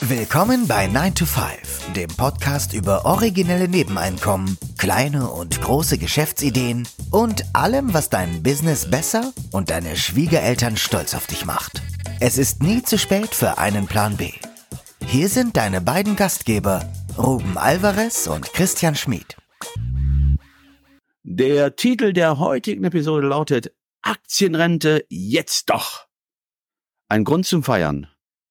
Willkommen bei 9 to 5, dem Podcast über originelle Nebeneinkommen, kleine und große Geschäftsideen und allem, was dein Business besser und deine Schwiegereltern stolz auf dich macht. Es ist nie zu spät für einen Plan B. Hier sind deine beiden Gastgeber, Ruben Alvarez und Christian Schmid. Der Titel der heutigen Episode lautet Aktienrente jetzt doch. Ein Grund zum Feiern.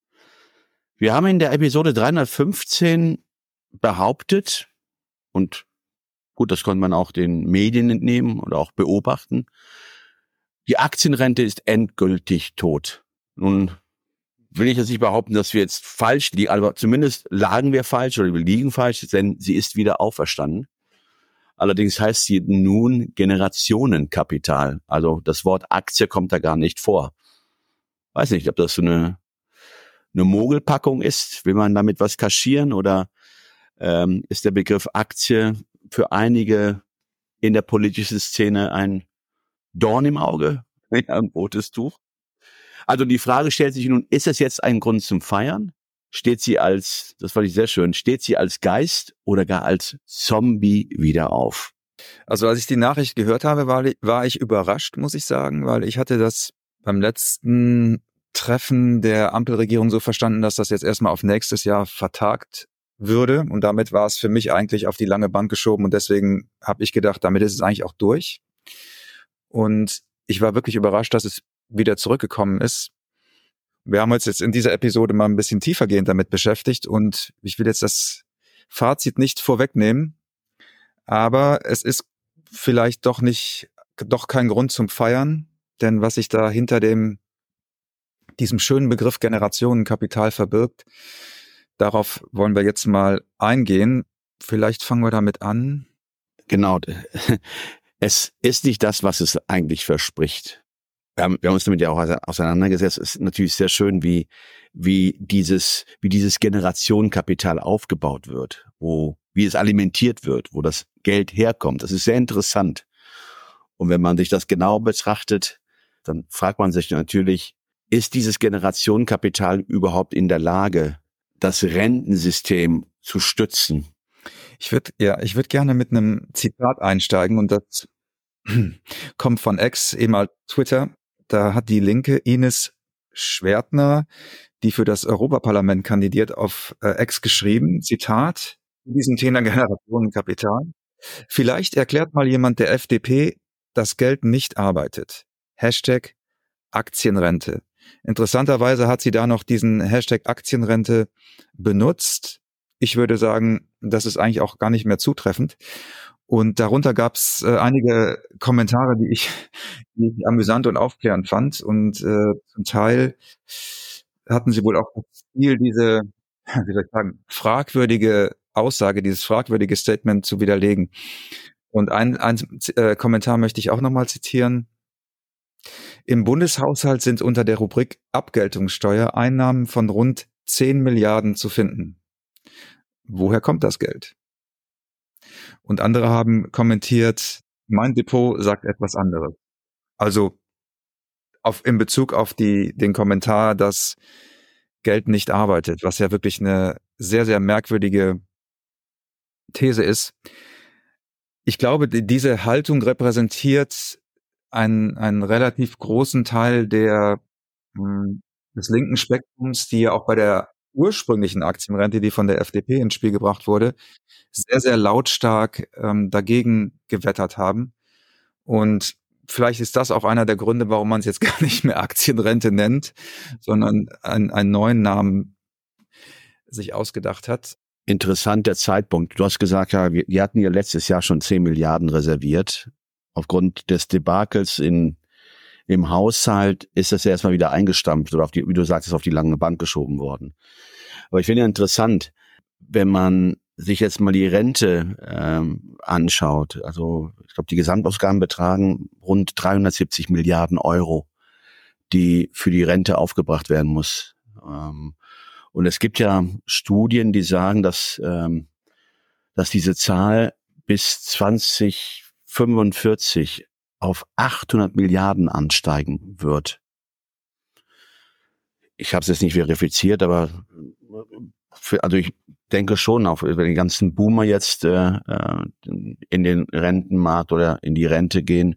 Wir haben in der Episode 315 behauptet, und gut, das konnte man auch den Medien entnehmen oder auch beobachten, die Aktienrente ist endgültig tot. Nun will ich jetzt nicht behaupten, dass wir jetzt falsch liegen, aber zumindest lagen wir falsch oder wir liegen falsch, denn sie ist wieder auferstanden. Allerdings heißt sie nun Generationenkapital. Also das Wort Aktie kommt da gar nicht vor. Weiß nicht, ob das so eine Mogelpackung ist. Will man damit was kaschieren oder ist der Begriff Aktie für einige in der politischen Szene ein Dorn im Auge? Ein rotes Tuch. Also die Frage stellt sich nun, ist es jetzt ein Grund zum Feiern? Steht sie als, das fand ich sehr schön, steht sie als Geist oder gar als Zombie wieder auf? Also als ich die Nachricht gehört habe, war ich überrascht, muss ich sagen, weil ich hatte das beim letzten Treffen der Ampelregierung so verstanden, dass das jetzt erstmal auf nächstes Jahr vertagt würde. Und damit war es für mich eigentlich auf die lange Bank geschoben. Und deswegen habe ich gedacht, damit ist es eigentlich auch durch. Und ich war wirklich überrascht, dass es wieder zurückgekommen ist. Wir haben uns jetzt in dieser Episode mal ein bisschen tiefergehend damit beschäftigt. Und ich will jetzt das Fazit nicht vorwegnehmen. Aber es ist vielleicht doch kein Grund zum Feiern. Denn was sich da hinter diesem schönen Begriff Generationenkapital verbirgt. Darauf wollen wir jetzt mal eingehen. Vielleicht fangen wir damit an. Genau. Es ist nicht das, was es eigentlich verspricht. Wir haben uns damit ja auch auseinandergesetzt. Es ist natürlich sehr schön, wie dieses Generationenkapital aufgebaut wird, wie es alimentiert wird, wo das Geld herkommt. Das ist sehr interessant. Und wenn man sich das genau betrachtet, dann fragt man sich natürlich, ist dieses Generationenkapital überhaupt in der Lage, das Rentensystem zu stützen? Ich würde gerne mit einem Zitat einsteigen und das kommt von X, ehemals Twitter. Da hat die Linke Ines Schwertner, die für das Europaparlament kandidiert, auf X geschrieben, Zitat, zu diesem Thema Generationenkapital. Vielleicht erklärt mal jemand der FDP, dass Geld nicht arbeitet. Hashtag Aktienrente. Interessanterweise hat sie da noch diesen Hashtag Aktienrente benutzt. Ich würde sagen, das ist eigentlich auch gar nicht mehr zutreffend. Und darunter gab es einige Kommentare, die ich amüsant und aufklärend fand. Und zum Teil hatten sie wohl auch das Ziel, diese, wie soll ich sagen, fragwürdige Aussage, dieses fragwürdige Statement zu widerlegen. Und ein Kommentar möchte ich auch nochmal zitieren. Im Bundeshaushalt sind unter der Rubrik Abgeltungssteuer Einnahmen von rund 10 Milliarden zu finden. Woher kommt das Geld? Und andere haben kommentiert, mein Depot sagt etwas anderes. Also in Bezug auf den Kommentar, dass Geld nicht arbeitet, was ja wirklich eine sehr, sehr merkwürdige These ist. Ich glaube, diese Haltung repräsentiert einen relativ großen Teil des linken Spektrums, die ja auch bei der ursprünglichen Aktienrente, die von der FDP ins Spiel gebracht wurde, sehr, sehr lautstark dagegen gewettert haben. Und vielleicht ist das auch einer der Gründe, warum man es jetzt gar nicht mehr Aktienrente nennt, sondern einen neuen Namen sich ausgedacht hat. Interessant der Zeitpunkt. Du hast gesagt, ja, wir hatten ja letztes Jahr schon 10 Milliarden reserviert. Aufgrund des Debakels im Haushalt ist das ja erstmal wieder eingestampft oder wie du sagst, ist auf die lange Bank geschoben worden. Aber ich finde ja interessant, wenn man sich jetzt mal die Rente anschaut. Also ich glaube, die Gesamtausgaben betragen rund 370 Milliarden Euro, die für die Rente aufgebracht werden muss. Und es gibt ja Studien, die sagen, dass diese Zahl bis 2045 auf 800 Milliarden ansteigen wird. Ich habe es jetzt nicht verifiziert, aber Also ich denke schon, auch wenn die ganzen Boomer jetzt in den Rentenmarkt oder in die Rente gehen,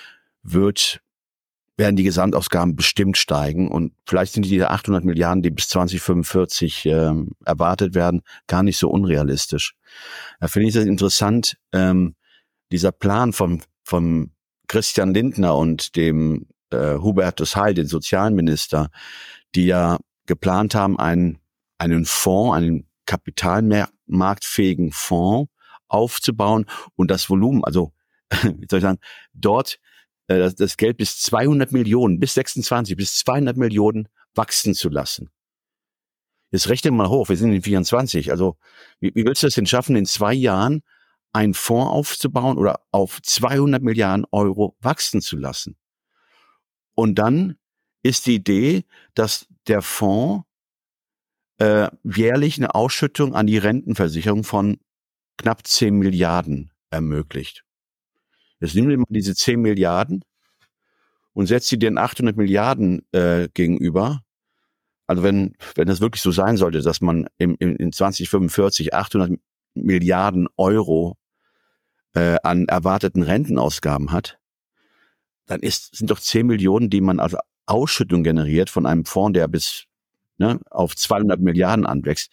werden die Gesamtausgaben bestimmt steigen und vielleicht sind diese 800 Milliarden, die bis 2045 erwartet werden, gar nicht so unrealistisch. Da finde ich das interessant, dieser Plan vom Christian Lindner und dem Hubertus Heil, den Sozialminister, die ja geplant haben, einen Fonds, einen kapitalmarktfähigen Fonds aufzubauen und das Volumen, also wie soll ich sagen, dort das Geld bis 200 Millionen, bis 26, bis 200 Millionen wachsen zu lassen. Jetzt rechne mal hoch, wir sind in 24, also wie willst du das denn schaffen, in 2 Jahren einen Fonds aufzubauen oder auf 200 Milliarden Euro wachsen zu lassen? Und dann ist die Idee, dass der Fonds jährlich eine Ausschüttung an die Rentenversicherung von knapp 10 Milliarden ermöglicht. Jetzt nehmen wir mal diese 10 Milliarden und setzt sie den 800 Milliarden gegenüber. Also wenn das wirklich so sein sollte, dass man in 2045 800 Milliarden Euro an erwarteten Rentenausgaben hat, dann sind doch 10 Millionen, die man als Ausschüttung generiert von einem Fonds, der bis auf 200 Milliarden anwächst.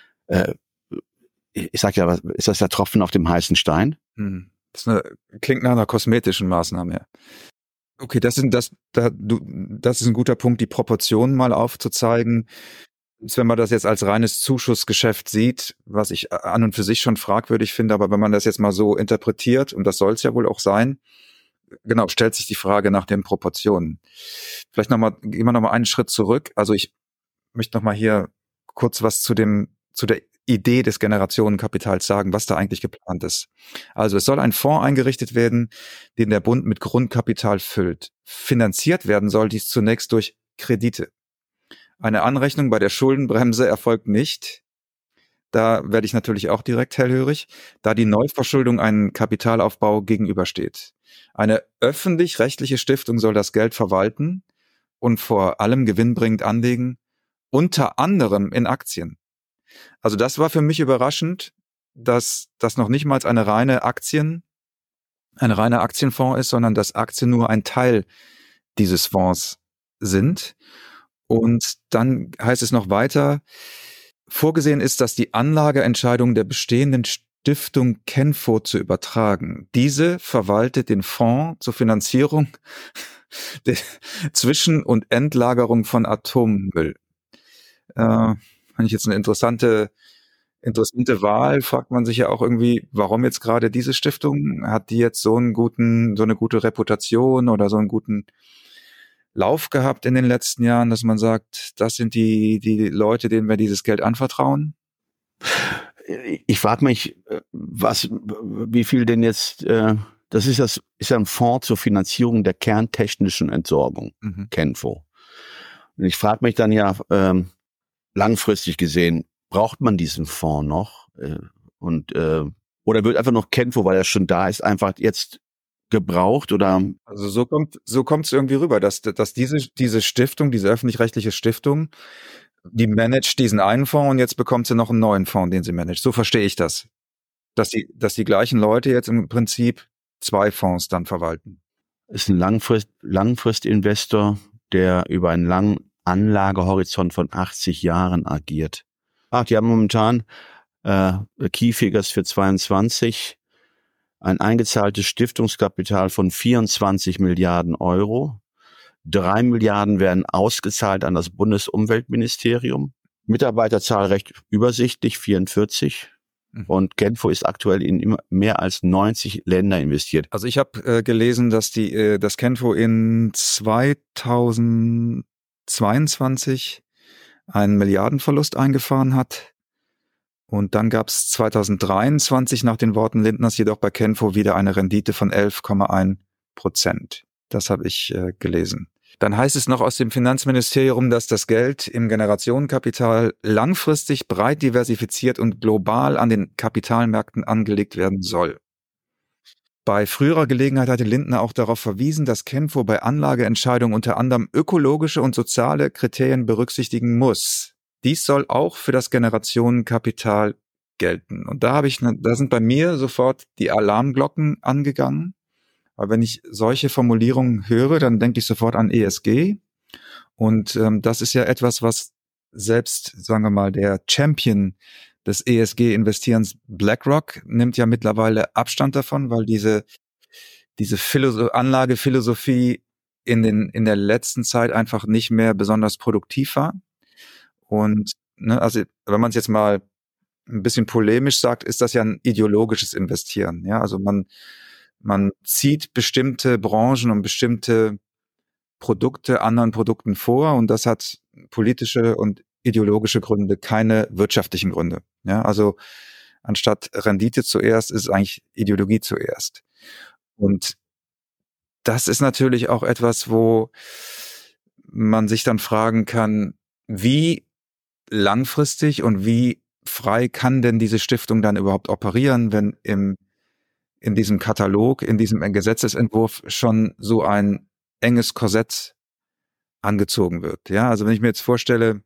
Ich sag ja, ist das der Tropfen auf dem heißen Stein? Klingt nach einer kosmetischen Maßnahme. Ja. Okay, das ist ein guter Punkt, die Proportionen mal aufzuzeigen. Wenn man das jetzt als reines Zuschussgeschäft sieht, was ich an und für sich schon fragwürdig finde, aber wenn man das jetzt mal so interpretiert, und das soll es ja wohl auch sein, genau, stellt sich die Frage nach den Proportionen. Vielleicht gehen wir nochmal einen Schritt zurück. Also ich möchte nochmal hier kurz was zu der Idee des Generationenkapitals sagen, was da eigentlich geplant ist. Also es soll ein Fonds eingerichtet werden, den der Bund mit Grundkapital füllt. Finanziert werden soll dies zunächst durch Kredite. Eine Anrechnung bei der Schuldenbremse erfolgt nicht. Da werde ich natürlich auch direkt hellhörig, da die Neuverschuldung einem Kapitalaufbau gegenübersteht. Eine öffentlich-rechtliche Stiftung soll das Geld verwalten und vor allem gewinnbringend anlegen, unter anderem in Aktien. Also das war für mich überraschend, dass das noch nicht mal ein reiner Aktienfonds ist, sondern dass Aktien nur ein Teil dieses Fonds sind. Und dann heißt es noch weiter, vorgesehen ist, dass die Anlageentscheidung der bestehenden Stiftung Kenfo zu übertragen. Diese verwaltet den Fonds zur Finanzierung der Zwischen- und Endlagerung von Atommüll. Fand ich jetzt eine interessante Wahl, fragt man sich ja auch irgendwie, warum jetzt gerade diese Stiftung? Hat die jetzt so eine gute Reputation oder so einen guten Lauf gehabt in den letzten Jahren, dass man sagt, das sind die Leute, denen wir dieses Geld anvertrauen? Ich frage mich, wie viel denn jetzt, das ist ja ein Fonds zur Finanzierung der kerntechnischen Entsorgung, Kenfo. Und ich frage mich dann ja, langfristig gesehen, braucht man diesen Fonds noch? Oder wird einfach noch Kenfo, weil er schon da ist, einfach jetzt gebraucht? Oder? Also so kommt es irgendwie rüber, dass diese Stiftung, diese öffentlich-rechtliche Stiftung, die managt diesen einen Fonds und jetzt bekommt sie noch einen neuen Fonds, den sie managt. So verstehe ich das. Dass die gleichen Leute jetzt im Prinzip 2 Fonds dann verwalten. Ist ein Langfristinvestor, der über einen langen Anlagehorizont von 80 Jahren agiert. Die haben momentan Key Figures für 22, ein eingezahltes Stiftungskapital von 24 Milliarden Euro. 3 Milliarden werden ausgezahlt an das Bundesumweltministerium. Mitarbeiterzahl recht übersichtlich, 44. Und Kenfo ist aktuell in mehr als 90 Länder investiert. Also ich habe gelesen, dass das Kenfo in 2022 einen Milliardenverlust eingefahren hat. Und dann gab es 2023 nach den Worten Lindners jedoch bei Kenfo wieder eine Rendite von 11,1%. Das habe ich gelesen. Dann heißt es noch aus dem Finanzministerium, dass das Geld im Generationenkapital langfristig breit diversifiziert und global an den Kapitalmärkten angelegt werden soll. Bei früherer Gelegenheit hatte Lindner auch darauf verwiesen, dass Kenfo bei Anlageentscheidungen unter anderem ökologische und soziale Kriterien berücksichtigen muss. dies soll auch für das Generationenkapital gelten. Und da sind bei mir sofort die Alarmglocken angegangen. Weil wenn ich solche Formulierungen höre, dann denke ich sofort an ESG. Und das ist ja etwas, was selbst, sagen wir mal, der Champion des ESG-Investierens BlackRock nimmt ja mittlerweile Abstand davon, weil diese Anlagephilosophie in der letzten Zeit einfach nicht mehr besonders produktiv war. Und also wenn man es jetzt mal ein bisschen polemisch sagt, ist das ja ein ideologisches Investieren. Ja, also man zieht bestimmte Branchen und bestimmte Produkte anderen Produkten vor und das hat politische und ideologische Gründe, keine wirtschaftlichen Gründe. Ja, also anstatt Rendite zuerst ist eigentlich Ideologie zuerst. Und das ist natürlich auch etwas, wo man sich dann fragen kann, wie langfristig und wie frei kann denn diese Stiftung dann überhaupt operieren, wenn in diesem Katalog, in diesem Gesetzesentwurf schon so ein enges Korsett angezogen wird. Ja, also wenn ich mir jetzt vorstelle,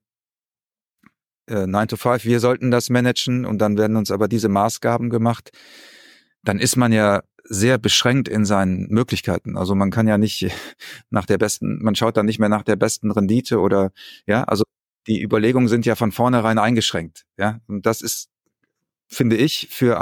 9 to 5, wir sollten das managen und dann werden uns aber diese Maßgaben gemacht, dann ist man ja sehr beschränkt in seinen Möglichkeiten. Also man kann ja nicht man schaut dann nicht mehr nach der besten Rendite oder, ja, also die Überlegungen sind ja von vornherein eingeschränkt, ja. Und das ist, finde ich, für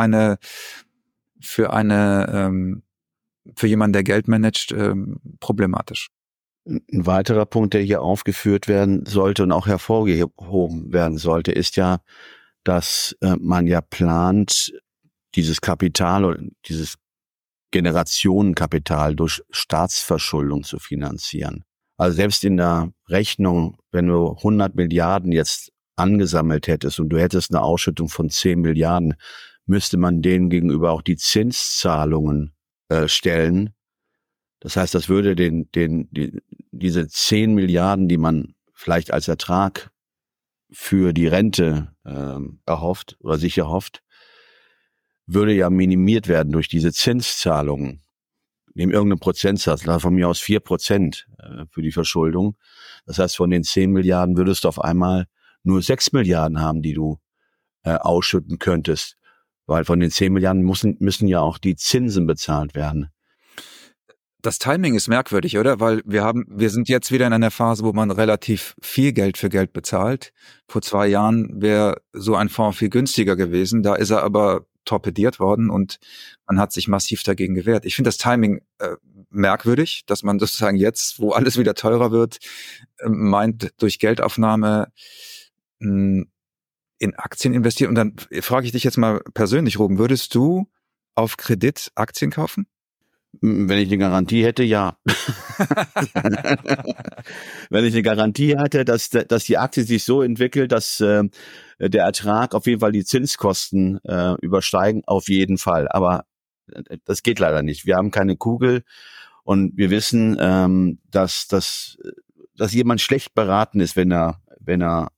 jemanden, der Geld managt, problematisch. Ein weiterer Punkt, der hier aufgeführt werden sollte und auch hervorgehoben werden sollte, ist ja, dass man ja plant, dieses Kapital oder dieses Generationenkapital durch Staatsverschuldung zu finanzieren. Also selbst in der Rechnung, wenn du 100 Milliarden jetzt angesammelt hättest und du hättest eine Ausschüttung von 10 Milliarden, müsste man denen gegenüber auch die Zinszahlungen stellen. Das heißt, das würde diese 10 Milliarden, die man vielleicht als Ertrag für die Rente erhofft oder sich erhofft, würde ja minimiert werden durch diese Zinszahlungen. Nehmen irgendeinen Prozentsatz, von mir aus 4% für die Verschuldung. Das heißt, von den 10 Milliarden würdest du auf einmal nur 6 Milliarden haben, die du ausschütten könntest. Weil von den 10 Milliarden müssen ja auch die Zinsen bezahlt werden. Das Timing ist merkwürdig, oder? Weil wir sind jetzt wieder in einer Phase, wo man relativ viel Geld für Geld bezahlt. Vor 2 Jahren wäre so ein Fonds viel günstiger gewesen. Da ist er aber torpediert worden und man hat sich massiv dagegen gewehrt. Ich finde das Timing merkwürdig, dass man sozusagen jetzt, wo alles wieder teurer wird, meint, durch Geldaufnahme in Aktien investieren. Und dann frage ich dich jetzt mal persönlich, Ruben, würdest du auf Kredit Aktien kaufen? Wenn ich eine Garantie hätte, ja. Wenn ich eine Garantie hätte, dass die Aktie sich so entwickelt, dass der Ertrag auf jeden Fall die Zinskosten übersteigen, auf jeden Fall. Aber das geht leider nicht. Wir haben keine Kugel und wir wissen, dass jemand schlecht beraten ist, wenn er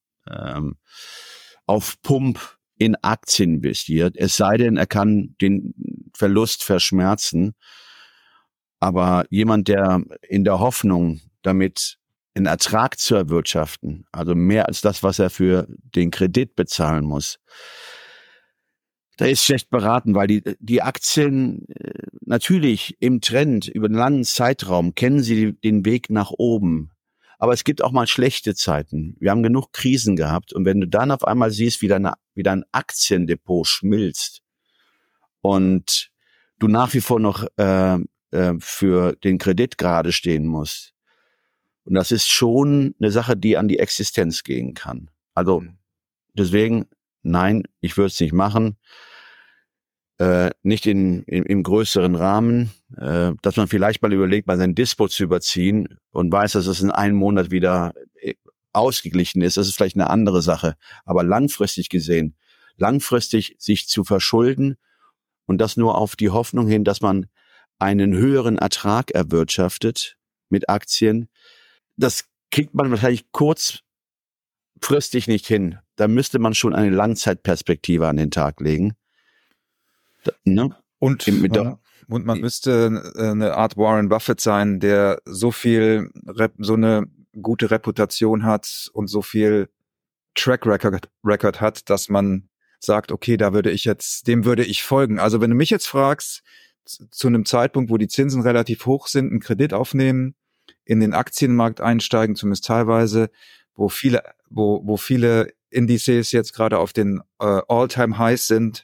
auf Pump in Aktien investiert. Es sei denn, er kann den Verlust verschmerzen. Aber jemand, der in der Hoffnung, damit einen Ertrag zu erwirtschaften, also mehr als das, was er für den Kredit bezahlen muss, der ist schlecht beraten, weil die Aktien natürlich im Trend über einen langen Zeitraum kennen sie den Weg nach oben. Aber es gibt auch mal schlechte Zeiten. Wir haben genug Krisen gehabt. Und wenn du dann auf einmal siehst, wie dein Aktiendepot schmilzt und du nach wie vor noch für den Kredit gerade stehen muss. Und das ist schon eine Sache, die an die Existenz gehen kann. Also deswegen, nein, ich würde es nicht machen. Nicht im größeren Rahmen, dass man vielleicht mal überlegt, mal sein Dispo zu überziehen und weiß, dass es in einem Monat wieder ausgeglichen ist. Das ist vielleicht eine andere Sache. Aber langfristig gesehen, sich zu verschulden und das nur auf die Hoffnung hin, dass man einen höheren Ertrag erwirtschaftet mit Aktien, das kriegt man wahrscheinlich kurzfristig nicht hin. Da müsste man schon eine Langzeitperspektive an den Tag legen. Ne? Und man müsste eine Art Warren Buffett sein, der so eine gute Reputation hat und so viel Track Record hat, dass man sagt, okay, dem würde ich folgen. Also wenn du mich jetzt fragst, zu einem Zeitpunkt, wo die Zinsen relativ hoch sind, einen Kredit aufnehmen, in den Aktienmarkt einsteigen, zumindest teilweise, wo viele Indizes jetzt gerade auf den All-Time-Highs sind,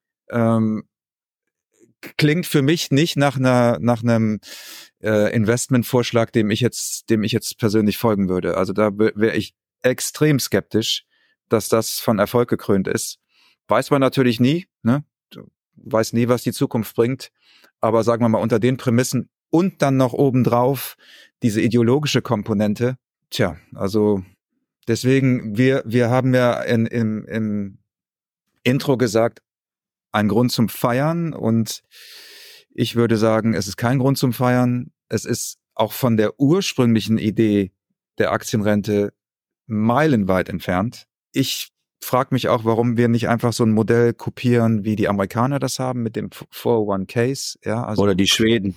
klingt für mich nicht nach einem Investmentvorschlag, dem ich jetzt persönlich folgen würde. Also da wäre ich extrem skeptisch, dass das von Erfolg gekrönt ist. Weiß man natürlich nie, ne? Du weißt nie, was die Zukunft bringt. Aber sagen wir mal, unter den Prämissen und dann noch obendrauf diese ideologische Komponente. Tja, also deswegen, wir haben ja im Intro gesagt, ein Grund zum Feiern, und ich würde sagen, es ist kein Grund zum Feiern. Es ist auch von der ursprünglichen Idee der Aktienrente meilenweit entfernt. Ich frage mich auch, warum wir nicht einfach so ein Modell kopieren, wie die Amerikaner das haben mit dem 401ks. Ja, also Oder die Schweden.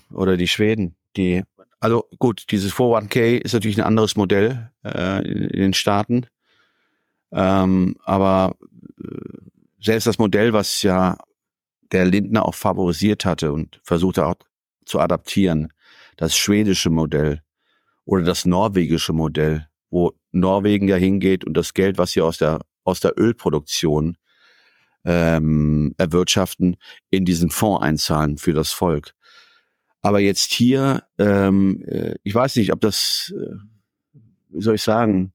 Also gut, dieses 401k ist natürlich ein anderes Modell in den Staaten. Aber selbst das Modell, was ja der Lindner auch favorisiert hatte und versuchte auch zu adaptieren, das schwedische Modell oder das norwegische Modell, wo Norwegen ja hingeht und das Geld, was sie aus der Ölproduktion erwirtschaften, in diesen Fonds einzahlen für das Volk. Aber jetzt hier, ich weiß nicht, ob das, wie soll ich sagen,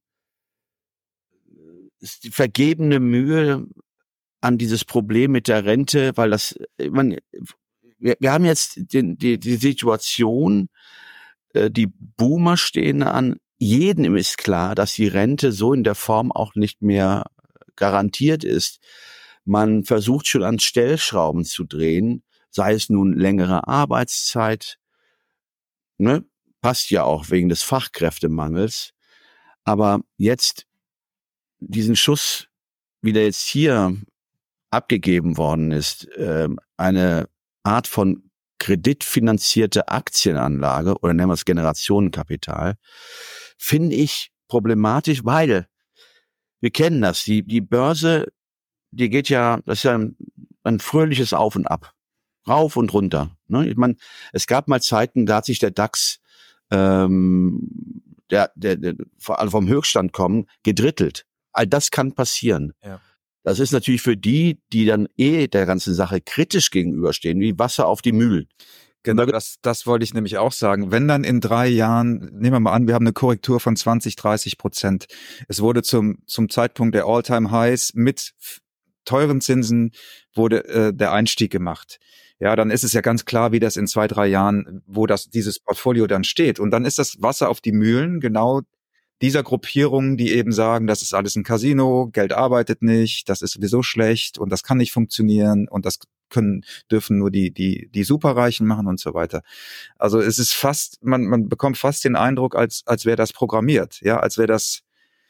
ist die vergebene Mühe an dieses Problem mit der Rente, weil wir haben jetzt die Situation, die Boomer stehen an, jedem ist klar, dass die Rente so in der Form auch nicht mehr garantiert ist. Man versucht schon an Stellschrauben zu drehen, sei es nun längere Arbeitszeit, ne, passt ja auch wegen des Fachkräftemangels, aber jetzt diesen Schuss, wie der jetzt hier abgegeben worden ist, eine Art von kreditfinanzierte Aktienanlage oder nennen wir es Generationenkapital, finde ich problematisch, weil wir kennen das, die Börse, die geht ja, das ist ja ein fröhliches Auf und Ab, rauf und runter. Ne? Ich meine, es gab mal Zeiten, da hat sich der DAX, der vor allem vom Höchststand kommen, gedrittelt. All das kann passieren. Ja. Das ist natürlich für die dann der ganzen Sache kritisch gegenüberstehen, wie Wasser auf die Mühlen. Genau, das wollte ich nämlich auch sagen. Wenn dann in 3 Jahren, nehmen wir mal an, wir haben eine Korrektur von 20-30%. Es wurde zum Zeitpunkt der All-Time-Highs mit teuren Zinsen wurde der Einstieg gemacht. Ja, dann ist es ja ganz klar, wie das in 2-3 Jahren, wo dieses Portfolio dann steht. Und dann ist das Wasser auf die Mühlen genau dieser Gruppierungen, die eben sagen, das ist alles ein Casino, Geld arbeitet nicht, das ist sowieso schlecht und das kann nicht funktionieren und das dürfen nur die Superreichen machen und so weiter. Also es ist fast, man bekommt fast den Eindruck, als wäre das programmiert, ja, als wäre das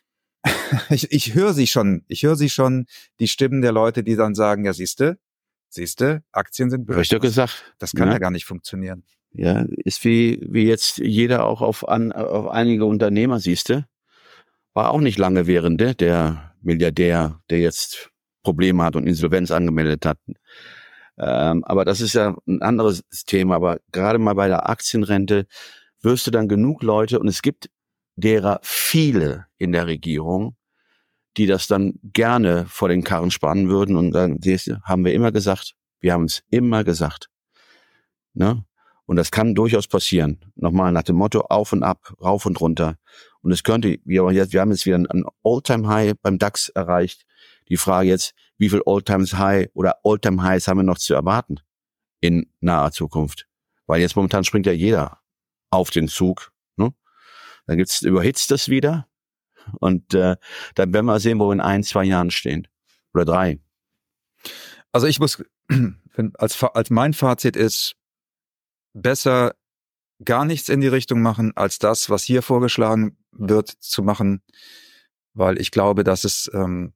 ich höre sie schon, die Stimmen der Leute, die dann sagen, ja, siehste, Aktien sind böse. Richtig gesagt. Das kann ja gar nicht funktionieren. Ja, ist wie jetzt jeder auch auf einige Unternehmer, siehste, war auch nicht lange währende, der Milliardär, der jetzt Probleme hat und Insolvenz angemeldet hat. Aber das ist ja ein anderes Thema. Aber gerade mal bei der Aktienrente wirst du dann genug Leute, und es gibt derer viele in der Regierung, die das dann gerne vor den Karren spannen würden und sagen, haben wir immer gesagt, wir haben es immer gesagt. Ne? Und das kann durchaus passieren. Nochmal nach dem Motto auf und ab, rauf und runter. Und es könnte, wir haben jetzt wieder ein All-Time-High beim DAX erreicht. Die Frage jetzt, wie viel All-Time-High oder All-Time-Highs haben wir noch zu erwarten in naher Zukunft? Weil jetzt momentan springt ja jeder auf den Zug. Ne? Dann überhitzt das wieder. Und dann werden wir sehen, wo wir in 1-2 Jahren stehen. Oder 3. Also ich muss, als mein Fazit ist, besser gar nichts in die Richtung machen, als das, was hier vorgeschlagen wird, zu machen, weil ich glaube, dass es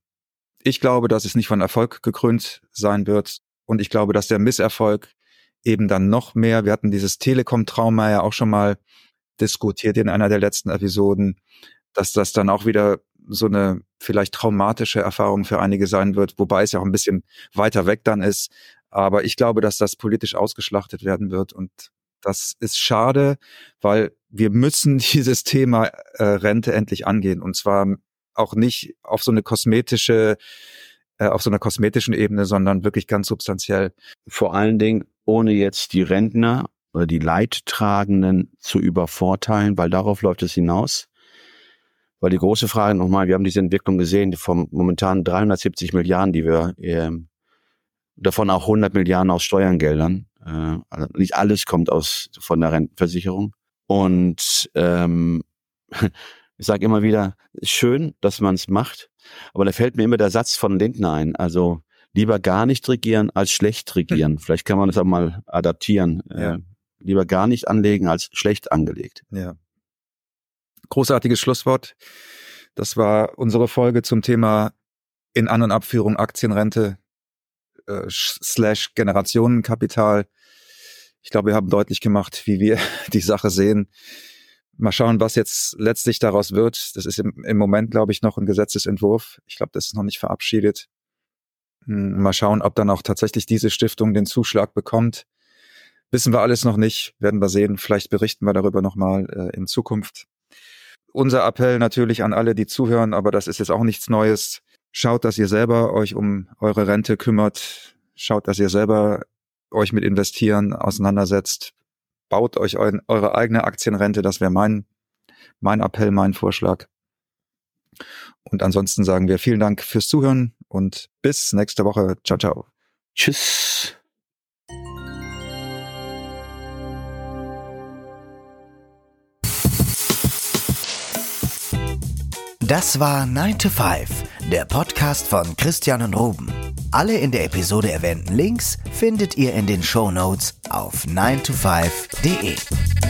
nicht von Erfolg gekrönt sein wird, und ich glaube, dass der Misserfolg eben dann noch mehr, wir hatten dieses Telekom-Trauma ja auch schon mal diskutiert in einer der letzten Episoden, dass das dann auch wieder so eine vielleicht traumatische Erfahrung für einige sein wird, wobei es ja auch ein bisschen weiter weg dann ist. Aber ich glaube, dass das politisch ausgeschlachtet werden wird und das ist schade, weil wir müssen dieses Thema Rente endlich angehen und zwar auch nicht auf so einer kosmetischen Ebene, sondern wirklich ganz substanziell. Vor allen Dingen, ohne jetzt die Rentner oder die Leidtragenden zu übervorteilen, weil darauf läuft es hinaus. Weil die große Frage nochmal, wir haben diese Entwicklung gesehen, vom momentan 370 Milliarden, die wir, davon auch 100 Milliarden aus Steuergeldern. Also nicht alles kommt von der Rentenversicherung. Und ich sage immer wieder, schön, dass man es macht, aber da fällt mir immer der Satz von Lindner ein. Also lieber gar nicht regieren als schlecht regieren. Vielleicht kann man das auch mal adaptieren. Ja. Lieber gar nicht anlegen als schlecht angelegt. Ja. Großartiges Schlusswort. Das war unsere Folge zum Thema In- An- und Abführung Aktienrente / Generationenkapital. Ich glaube, wir haben deutlich gemacht, wie wir die Sache sehen. Mal schauen, was jetzt letztlich daraus wird. Das ist im Moment, glaube ich, noch ein Gesetzesentwurf. Ich glaube, das ist noch nicht verabschiedet. Mal schauen, ob dann auch tatsächlich diese Stiftung den Zuschlag bekommt. Wissen wir alles noch nicht, werden wir sehen. Vielleicht berichten wir darüber nochmal in Zukunft. Unser Appell natürlich an alle, die zuhören, aber das ist jetzt auch nichts Neues. Schaut, dass ihr selber euch um eure Rente kümmert. Schaut, dass ihr selber euch mit Investieren auseinandersetzt. Baut euch eure eigene Aktienrente. Das wäre mein Appell, mein Vorschlag. Und ansonsten sagen wir vielen Dank fürs Zuhören und bis nächste Woche. Ciao, ciao. Tschüss. Das war 9 to 5, der Podcast von Christian und Ruben. Alle in der Episode erwähnten Links findet ihr in den Shownotes auf 9to5.de.